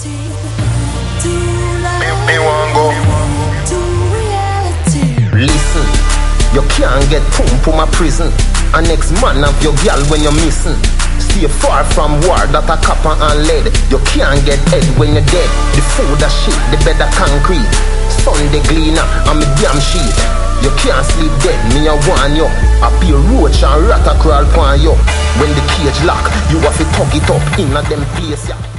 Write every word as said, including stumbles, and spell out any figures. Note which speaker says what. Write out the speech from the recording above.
Speaker 1: Me want go.
Speaker 2: Listen, you can't get pum pum a prison. A next man of your girl when you're missing. Stay far from war that a copper and lead. You can't get head when you're dead. The food a shit, the bed a concrete. Sunday cleaner and me damn sheet. You can't sleep dead, me a warn you. A pure roach and rat a crawl pon you. When the cage lock, you have to tug it up in a them place, yeah.